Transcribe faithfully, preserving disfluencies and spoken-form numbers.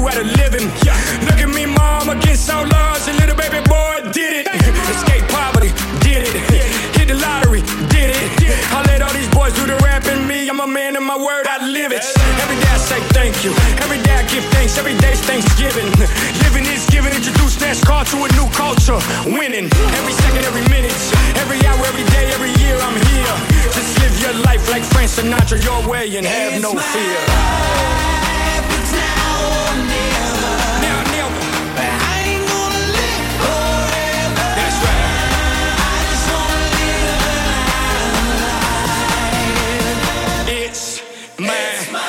at a living. Look at me, mom, against all odds. A little baby boy did it. Escape poverty, did it. Hit the lottery, did it. I let all these boys do the rap in me. I'm a man of my word, I live it. Every day I say thank you. Every day I give thanks. Every day's Thanksgiving. Living is giving. Introduce NASCAR to a new culture. Winning every second, every minute, every hour, every day, every year. I'm here. Just live your life like Frank Sinatra your way and have no fear. Man.